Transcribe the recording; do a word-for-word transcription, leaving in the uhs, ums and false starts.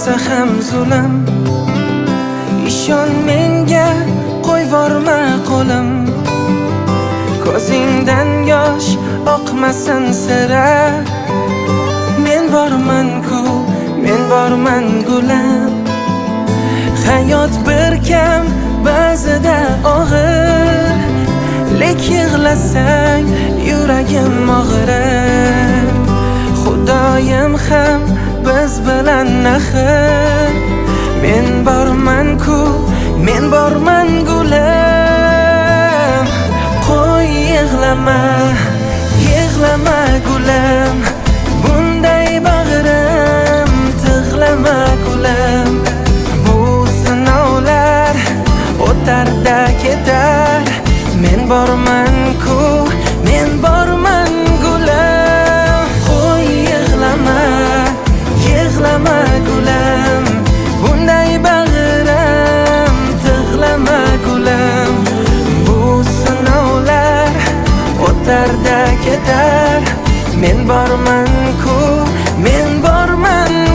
bo'lsa ham zulm. Ishon menga, qo'yvorma qo'lim. Ko'zingdan yosh oqmasin sira. Men borman-ku, men borman gulam. Hayot bir kam, ba'zida og'ir. Lek yig'lasang yuragim og'rir. Xudoyim ham biz bilan axir. Men borman-ku, men borman gulam. Qo'y yig'lama, yig'lama gulam. Bunday bag'rim tig'lama gulam. Bu sinovlar o'tar-da ketar. Men borman-ku, men borman gulam. Qo'y yig'lama, yig'lama gulam. Bunday bag'rim tig'lama gulam. Bu sinovlar o'tar-da ketar. Men borman-ku, men borman